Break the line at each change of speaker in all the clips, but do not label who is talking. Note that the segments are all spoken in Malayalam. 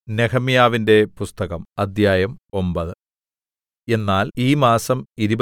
നെഹെമ്യാവിന്റെ പുസ്തകം അദ്ധ്യായം 9. എന്നാൽ ഈ മാസം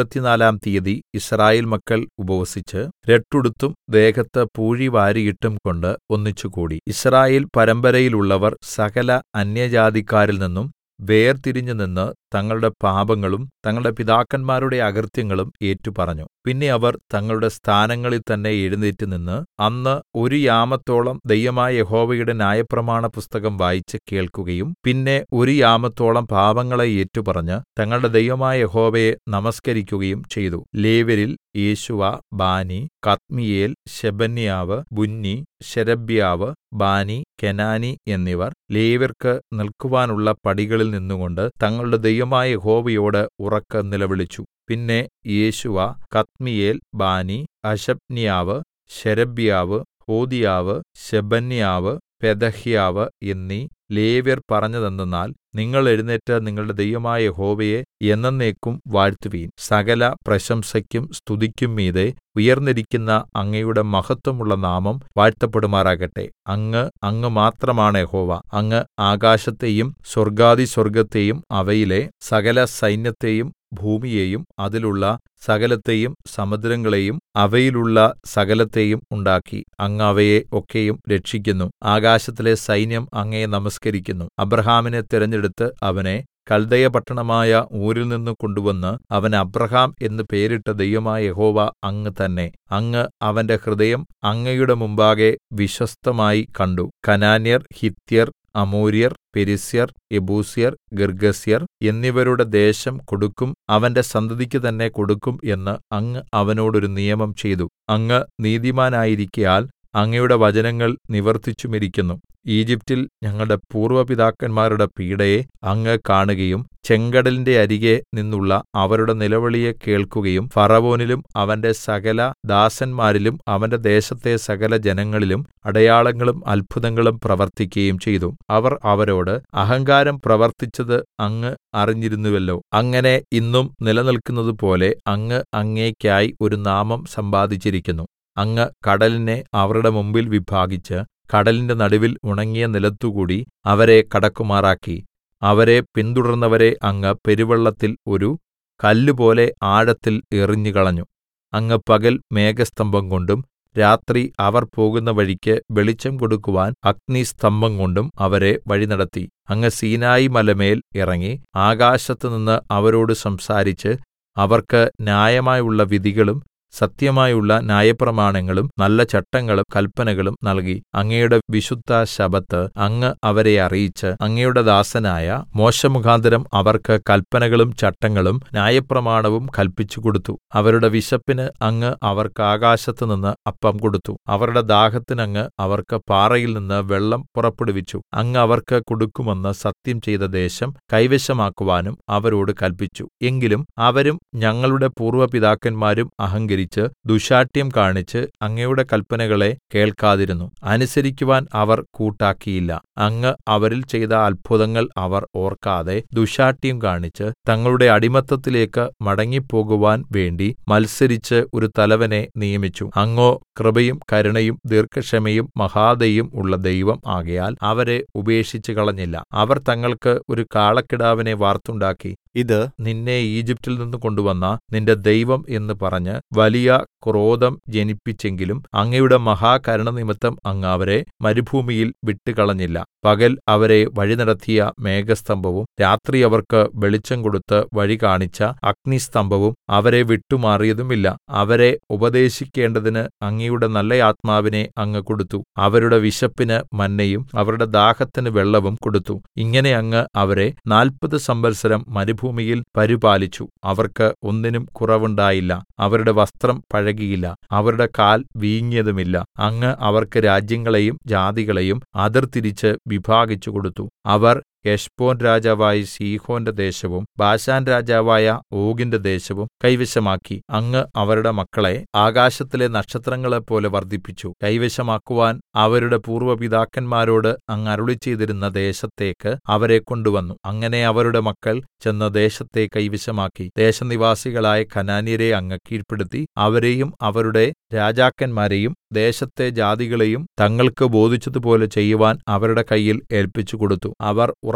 24 തീയതി യിസ്രായേൽ മക്കൾ ഉപവസിച്ച് രട്ടുടുത്തും ദേഹത്ത് പൂഴി വാരിയിട്ടും കൊണ്ട് ഒന്നിച്ചുകൂടി. യിസ്രായേൽ പരമ്പരയിലുള്ളവർ സകല അന്യജാതിക്കാരിൽ നിന്നും വേർതിരിഞ്ഞുനിന്ന് തങ്ങളുടെ പാപങ്ങളും തങ്ങളുടെ പിതാക്കന്മാരുടെ അകൃത്യങ്ങളും ഏറ്റുപറഞ്ഞു. പിന്നെ അവർ തങ്ങളുടെ സ്ഥാനങ്ങളിൽ തന്നെ എഴുന്നേറ്റുനിന്ന് അന്ന് ഒരു യാമത്തോളം ദൈവമായ യഹോവയുടെ ന്യായപ്രമാണപുസ്തകം വായിച്ച് കേൾക്കുകയും പിന്നെ ഒരു യാമത്തോളം പാപങ്ങളെ ഏറ്റുപറഞ്ഞ് തങ്ങളുടെ ദൈവമായ യഹോവയെ നമസ്കരിക്കുകയും ചെയ്തു. ലേവ്യരിൽ യേശുവ, ബാനി, കദ്മീയേൽ, ശെബന്യാവ്, ബുന്നി, ശേരെബ്യാവ്, ബാനി, കെനാനി എന്നിവർ ലേവ്യർക്ക് നിൽക്കുവാനുള്ള പടികളിൽ നിന്നുകൊണ്ട് തങ്ങളുടെ ദൈവമായ യഹോവയോട് ഉറക്കെ നിലവിളിച്ചു. പിന്നെ യേശുവ, കദ്മീയേൽ, ബാനി, ഹശബ്ന്യാവ്, ശേരെബ്യാവ്, ഹോദീയാവ്, ശെബന്യാവ്, പെഥഹ്യാവ് എന്നീ ലേവ്യർ പറഞ്ഞതെന്തെന്നാൽ, നിങ്ങൾ എഴുന്നേറ്റ് നിങ്ങളുടെ ദൈവമായ യഹോവയെ എന്നെന്നേക്കും വാഴ്ത്തുവിൻ. സകല പ്രശംസയ്ക്കും സ്തുതിക്കും മീതെ ഉയർന്നിരിക്കുന്ന അങ്ങയുടെ മഹത്വമുള്ള നാമം വാഴ്ത്തപ്പെടുമാറാകട്ടെ. അങ്ങ് മാത്രമാണ് യഹോവ. അങ്ങ് ആകാശത്തെയും സ്വർഗ്ഗാധിസ്വർഗ്ഗത്തെയും അവയിലെ സകല സൈന്യത്തെയും ഭൂമിയെയും അതിലുള്ള സകലത്തെയും സമുദ്രങ്ങളെയും അവയിലുള്ള സകലത്തെയും ഉണ്ടാക്കി. അങ്ങ് അവയെ ഒക്കെയും രക്ഷിക്കുന്നു. ആകാശത്തിലെ സൈന്യം അങ്ങയെ നമസ്കരിക്കുന്നു. അബ്രാഹാമിനെ തിരഞ്ഞെടുത്ത് അവനെ കൽദയപട്ടണമായ ഊരിൽനിന്ന് കൊണ്ടുവന്ന് അവന് അബ്രാഹാം എന്ന് പേരിട്ട ദൈവമായ യഹോവ അങ്ങ് തന്നെ. അങ്ങ് അവന്റെ ഹൃദയം അങ്ങയുടെ മുമ്പാകെ വിശ്വസ്തമായി കണ്ടു. കനാന്യർ, ഹിത്യർ, അമോര്യർ, പെരിസ്യർ, യെബൂസ്യർ, ഗിർഗ്ഗസ്യർ എന്നിവരുടെ ദേശം കൊടുക്കും, അവന്റെ സന്തതിക്ക് തന്നെ കൊടുക്കും എന്ന് അങ്ങ് അവനോട് ഒരു നിയമം ചെയ്തു. അങ്ങ് നീതിമാനായിരിക്കയാൽ അങ്ങയുടെ വചനങ്ങൾ നിവർത്തിച്ചുമിരിക്കുന്നു. ഈജിപ്റ്റിൽ ഞങ്ങളുടെ പൂർവ്വ പിതാക്കന്മാരുടെ പീഡയെ അങ്ങ് കാണുകയും ചെങ്കടലിന്റെ അരികെ നിന്നുള്ള അവരുടെ നിലവിളിയെ കേൾക്കുകയും ഫറവോനിലും അവന്റെ സകല ദാസന്മാരിലും അവന്റെ ദേശത്തെ സകല ജനങ്ങളിലും അടയാളങ്ങളും അത്ഭുതങ്ങളും പ്രവർത്തിക്കുകയും ചെയ്തു. അവർ അവരോട് അഹങ്കാരം പ്രവർത്തിച്ചത് അങ്ങ് അറിഞ്ഞിരുന്നുവല്ലോ. അങ്ങനെ ഇന്നും നിലനിൽക്കുന്നതുപോലെ അങ്ങ് അങ്ങേയ്ക്കായി ഒരു നാമം സമ്പാദിച്ചിരിക്കുന്നു. അങ്ങ് കടലിനെ അവരുടെ മുമ്പിൽ വിഭാഗിച്ച് കടലിന്റെ നടുവിൽ ഉണങ്ങിയ നിലത്തുകൂടി അവരെ കടക്കുമാറാക്കി. അവരെ പിന്തുടർന്നവരെ അങ്ങ് പെരുവെള്ളത്തിൽ ഒരു കല്ലുപോലെ ആഴത്തിൽ എറിഞ്ഞുകളഞ്ഞു. അങ്ങ് പകൽ മേഘസ്തംഭം കൊണ്ടും രാത്രി അവർ പോകുന്ന വഴിക്ക് വെളിച്ചം കൊടുക്കുവാൻ അഗ്നിസ്തംഭം കൊണ്ടും അവരെ വഴിനടത്തി. അങ്ങ് സീനായി മലമേൽ ഇറങ്ങി ആകാശത്തുനിന്ന് അവരോട് സംസാരിച്ച് അവർക്ക് ന്യായമായുള്ള വിധികളും സത്യമായുള്ള ന്യായപ്രമാണങ്ങളും നല്ല ചട്ടങ്ങളും കല്പനകളും നൽകി. അങ്ങയുടെ വിശുദ്ധ ശബ്ബത്ത് അങ്ങ് അവരെ അറിയിച്ച് അങ്ങയുടെ ദാസനായ മോശെ മുഖാന്തരം അവർക്ക് കല്പനകളും ചട്ടങ്ങളും ന്യായപ്രമാണവും കല്പിച്ചുകൊടുത്തു. അവരുടെ വിശപ്പിന് അങ്ങ് അവർക്ക് ആകാശത്തുനിന്ന് അപ്പം കൊടുത്തു. അവരുടെ ദാഹത്തിന് അങ്ങ് അവർക്ക് പാറയിൽ നിന്ന് വെള്ളം പുറപ്പെടുവിച്ചു. അങ്ങ് അവർക്ക് കൊടുക്കുമെന്ന് സത്യം ചെയ്ത ദേശം കൈവശമാക്കുവാനും അവരോട് കല്പിച്ചു. എങ്കിലും അവരും ഞങ്ങളുടെ പൂർവ്വ പിതാക്കന്മാരും അഹങ്കരിച്ച് ദുശ്ശാഠ്യം കാണിച്ച് അങ്ങയുടെ കല്പനകളെ കേൾക്കാതിരുന്നു. അനുസരിക്കുവാൻ അവർ കൂട്ടാക്കിയില്ല. അങ്ങ് അവരിൽ ചെയ്ത അത്ഭുതങ്ങൾ അവർ ഓർക്കാതെ ദുശ്ശാഠ്യം കാണിച്ച് തങ്ങളുടെ അടിമത്തത്തിലേക്ക് മടങ്ങിപ്പോകുവാൻ വേണ്ടി മത്സരിച്ച് ഒരു തലവനെ നിയമിച്ചു. അങ്ങോ കൃപയും കരുണയും ദീർഘക്ഷമയും മഹാദയയും ഉള്ള ദൈവം ആകയാൽ അവരെ ഉപേക്ഷിച്ച് കളഞ്ഞില്ല. അവർ തങ്ങൾക്ക് ഒരു കാളക്കിടാവിനെ വാർത്തുണ്ടാക്കി. ഇത് നിന്നെ ഈജിപ്റ്റിൽ നിന്ന് കൊണ്ടുവന്ന നിന്റെ ദൈവം എന്ന് പറഞ്ഞ് വലിയ ക്രോധം ജനിപ്പിച്ചെങ്കിലും അങ്ങയുടെ മഹാകരുണ നിമിത്തം അങ്ങ് അവരെ മരുഭൂമിയിൽ വിട്ടുകളഞ്ഞില്ല. പകൽ അവരെ വഴിനടത്തിയ മേഘസ്തംഭവും രാത്രി അവർക്ക് വെളിച്ചം കൊടുത്ത് വഴി കാണിച്ച അഗ്നിസ്തംഭവും അവരെ വിട്ടുമാറിയതുമില്ല. അവരെ ഉപദേശിക്കേണ്ടതിന് അങ്ങയുടെ നല്ല ആത്മാവിനെ അങ്ങ് കൊടുത്തു. അവരുടെ വിശപ്പിന് മന്നയും അവരുടെ ദാഹത്തിന് വെള്ളവും കൊടുത്തു. ഇങ്ങനെ അങ്ങ് അവരെ 40 സംവത്സരം മരുഭൂമിയിൽ പരിപാലിച്ചു. അവർക്ക് ഒന്നിനും കുറവുണ്ടായില്ല. അവരുടെ വസ്ത്രം പഴകിയില്ല. അവരുടെ കാൽ വീങ്ങിയതുമില്ല. അങ്ങ് അവർക്ക് രാജ്യങ്ങളെയും ജാതികളെയും അതിർതിരിച്ച് വിഭാഗിച്ചു കൊടുത്തു. അവർ ഹെശ്ബോൻ രാജാവായ സീഹോന്റെ ദേശവും ബാശാൻ രാജാവായ ഓഗിന്റെ ദേശവും കൈവശമാക്കി. അങ്ങ് അവരുടെ മക്കളെ ആകാശത്തിലെ നക്ഷത്രങ്ങളെപ്പോലെ വർദ്ധിപ്പിച്ചു. കൈവശമാക്കുവാൻ അവരുടെ പൂർവ്വ പിതാക്കന്മാരോട് അങ്ങ് അരുളിച്ചെയ്തിരുന്ന ദേശത്തേക്ക് അവരെ കൊണ്ടുവന്നു. അങ്ങനെ അവരുടെ മക്കൾ ചെന്ന് ദേശത്തെ കൈവശമാക്കി. ദേശനിവാസികളായ കനാന്യരെ അങ്ങ് കീഴ്പ്പെടുത്തി. അവരെയും അവരുടെ രാജാക്കന്മാരെയും ദേശത്തെ ജാതികളെയും തങ്ങൾക്ക് ബോധിച്ചതുപോലെ ചെയ്യുവാൻ അവരുടെ കയ്യിൽ ഏല്പിച്ചുകൊടുത്തു. അവർ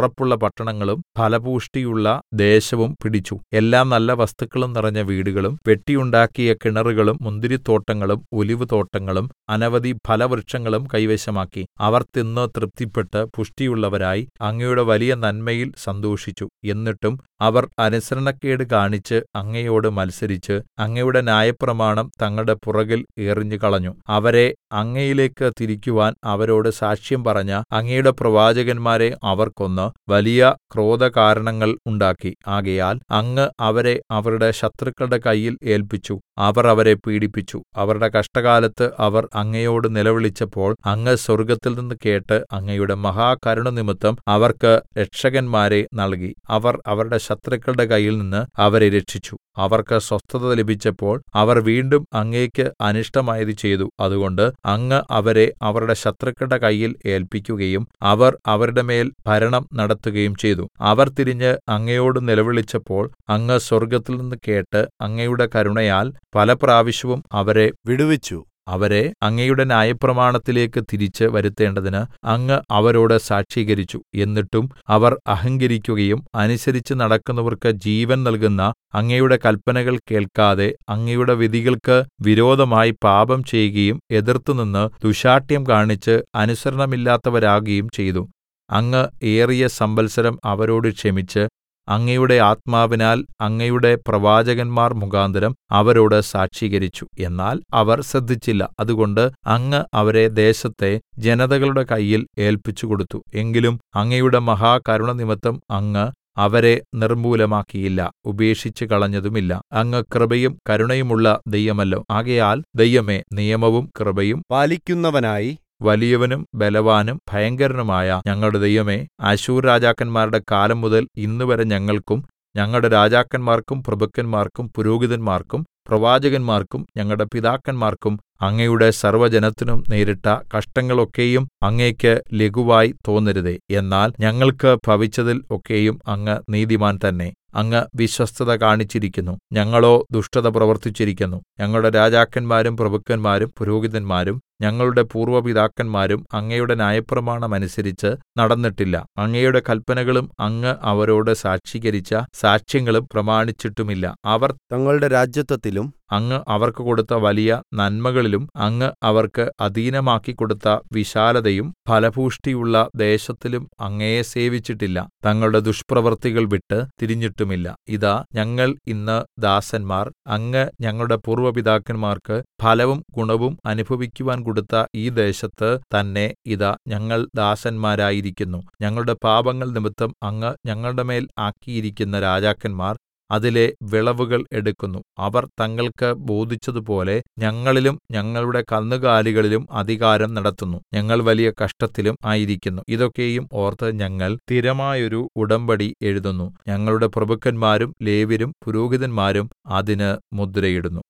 ഉറപ്പുള്ള പട്ടണങ്ങളും ഫലപുഷ്ടിയുള്ള ദേശവും പിടിച്ചു. എല്ലാം നല്ല വസ്തുക്കളും നിറഞ്ഞ വീടുകളും വെട്ടിയുണ്ടാക്കിയ കിണറുകളും മുന്തിരിത്തോട്ടങ്ങളും ഒലിവുതോട്ടങ്ങളും അനവധി ഫലവൃക്ഷങ്ങളും കൈവശമാക്കി. അവർ തിന്ന് തൃപ്തിപ്പെട്ട് പുഷ്ടിയുള്ളവരായി അങ്ങയുടെ വലിയ നന്മയിൽ സന്തോഷിച്ചു. എന്നിട്ടും അവർ അനുസരണക്കേട് കാണിച്ച് അങ്ങയോട് മത്സരിച്ച് അങ്ങയുടെ ന്യായപ്രമാണം തങ്ങളുടെ പുറകിൽ എറിഞ്ഞുകളഞ്ഞു. അവരെ അങ്ങയിലേക്ക് തിരിക്കുവാൻ അവരോട് സാക്ഷ്യം പറഞ്ഞ അങ്ങയുടെ പ്രവാചകന്മാരെ അവർ കൊന്ന് വലിയ ക്രോധകാരണങ്ങൾ ഉണ്ടാക്കി. ആകയാൽ അങ്ങ് അവരെ അവരുടെ ശത്രുക്കളുടെ കയ്യിൽ ഏല്പിച്ചു. അവർ അവരെ പീഡിപ്പിച്ചു. അവരുടെ കഷ്ടകാലത്ത് അവർ അങ്ങയോട് നിലവിളിച്ചപ്പോൾ അങ്ങ് സ്വർഗ്ഗത്തിൽനിന്ന് കേട്ട് അങ്ങയുടെ മഹാകരുണ നിമിത്തം അവർക്ക് രക്ഷകന്മാരെ നൽകി. അവർ അവരുടെ ശത്രുക്കളുടെ കയ്യിൽനിന്ന് അവരെ രക്ഷിച്ചു. അവർക്ക് സ്വസ്ഥത ലഭിച്ചപ്പോൾ അവർ വീണ്ടും അങ്ങേക്ക് അനിഷ്ടമായത് ചെയ്തു. അതുകൊണ്ട് അങ്ങ് അവരെ അവരുടെ ശത്രുക്കളുടെ കയ്യിൽ ഏല്പിക്കുകയും അവർ അവരുടെ മേൽ ഭരണം നടത്തുകയും ചെയ്തു. അവർ തിരിഞ്ഞ് അങ്ങയോട് നിലവിളിച്ചപ്പോൾ അങ്ങ് സ്വർഗ്ഗത്തിൽനിന്ന് കേട്ട് അങ്ങയുടെ കരുണയാൽ പല പ്രാവശ്യവും അവരെ വിടുവിച്ചു. അവരെ അങ്ങയുടെ ന്യായപ്രമാണത്തിലേക്ക് തിരിച്ച് വരുത്തേണ്ടതിന് അങ്ങ് അവരോട് സാക്ഷീകരിച്ചു. എന്നിട്ടും അവർ അഹങ്കരിക്കുകയും അനുസരിച്ച് നടക്കുന്നവർക്ക് ജീവൻ നൽകുന്ന അങ്ങയുടെ കല്പനകൾ കേൾക്കാതെ അങ്ങയുടെ വിധികൾക്ക് വിരോധമായി പാപം ചെയ്യുകയും എതിർത്തുനിന്ന് ദുശ്ശാഠ്യം കാണിച്ച് അനുസരണമില്ലാത്തവരാകുകയും ചെയ്തു. അങ്ങ് ഏറിയ സംവത്സരം അവരോട് ക്ഷമിച്ച് അങ്ങയുടെ ആത്മാവിനാൽ അങ്ങയുടെ പ്രവാചകന്മാർ മുഖാന്തരം അവരോട് സാക്ഷീകരിച്ചു. എന്നാൽ അവർ ശ്രദ്ധിച്ചില്ല. അതുകൊണ്ട് അങ്ങ് അവരെ ദേശത്തെ ജനതകളുടെ കയ്യിൽ ഏല്പിച്ചുകൊടുത്തു. എങ്കിലും അങ്ങയുടെ മഹാകരുണ നിമിത്തം അങ്ങ് അവരെ നിർമ്മൂലമാക്കിയില്ല, ഉപേക്ഷിച്ചു കളഞ്ഞതുമില്ല. അങ്ങ് കൃപയും കരുണയുമുള്ള ദൈവമല്ലോ. ആകയാൽ ദൈവമേ, നിയമവും കൃപയും പാലിക്കുന്നവനായി വലിയവനും ബലവാനും ഭയങ്കരനുമായ ഞങ്ങളുടെ ദൈവമേ, അശ്ശൂർ രാജാക്കന്മാരുടെ കാലം മുതൽ ഇന്നുവരെ ഞങ്ങൾക്കും ഞങ്ങളുടെ രാജാക്കന്മാർക്കും പ്രഭുക്കന്മാർക്കും പുരോഹിതന്മാർക്കും പ്രവാചകന്മാർക്കും ഞങ്ങളുടെ പിതാക്കന്മാർക്കും അങ്ങയുടെ സർവ്വജനത്തിനും നേരിട്ട കഷ്ടങ്ങളൊക്കെയും അങ്ങേക്ക് ലഘുവായി തോന്നരുതേ. എന്നാൽ ഞങ്ങൾക്ക് ഭവിച്ചതിൽ ഒക്കെയും അങ്ങ് നീതിമാൻ തന്നെ. അങ്ങ് വിശ്വസ്തത കാണിച്ചിരിക്കുന്നു, ഞങ്ങളോ ദുഷ്ടത പ്രവർത്തിച്ചിരിക്കുന്നു. ഞങ്ങളുടെ രാജാക്കന്മാരും പ്രഭുക്കന്മാരും പുരോഹിതന്മാരും ഞങ്ങളുടെ പൂർവ്വ പിതാക്കന്മാരും അങ്ങയുടെ ന്യായപ്രമാണം അനുസരിച്ച് നടന്നിട്ടില്ല. അങ്ങയുടെ കല്പനകളും അങ്ങ് അവരോട് സാക്ഷീകരിച്ച സാക്ഷ്യങ്ങളും പ്രമാണിച്ചിട്ടുമില്ല. അവർ തങ്ങളുടെ രാജത്വത്തിലും അങ്ങ് അവർക്ക് കൊടുത്ത വലിയ നന്മകളിലും അങ്ങ് അവർക്ക് അധീനമാക്കി കൊടുത്ത വിശാലതയും ഫലപുഷ്ടിയുള്ള ദേശത്തിലും അങ്ങയെ സേവിച്ചിട്ടില്ല. തങ്ങളുടെ ദുഷ്പ്രവൃത്തികൾ വിട്ട് തിരിഞ്ഞിട്ടുമില്ല. ഇതാ ഞങ്ങൾ ഇന്ന് ദാസന്മാർ. അങ്ങ് ഞങ്ങളുടെ പൂർവ്വ പിതാക്കന്മാർക്ക് ഫലവും ഗുണവും അനുഭവിക്കുവാൻ കൊടുത്ത ഈ ദേശത്ത് തന്നെ ഇതാ ഞങ്ങൾ ദാസന്മാരായിരിക്കുന്നു. ഞങ്ങളുടെ പാപങ്ങൾ നിമിത്തം അങ്ങ് ഞങ്ങളുടെ മേൽ ആക്കിയിരിക്കുന്ന രാജാക്കന്മാർ അതിലെ വിളവുകൾ എടുക്കുന്നു. അവർ തങ്ങൾക്ക് ബോധിച്ചതുപോലെ ഞങ്ങളിലും ഞങ്ങളുടെ കന്നുകാലികളിലും അധികാരം നടത്തുന്നു. ഞങ്ങൾ വലിയ കഷ്ടത്തിലും ആയിരിക്കുന്നു. ഇതൊക്കെയും ഓർത്ത് ഞങ്ങൾ സ്ഥിരമായൊരു ഉടമ്പടി എഴുതുന്നു. ഞങ്ങളുടെ പ്രഭുക്കന്മാരും ലേവ്യരും പുരോഹിതന്മാരും അതിന് മുദ്രയിടുന്നു.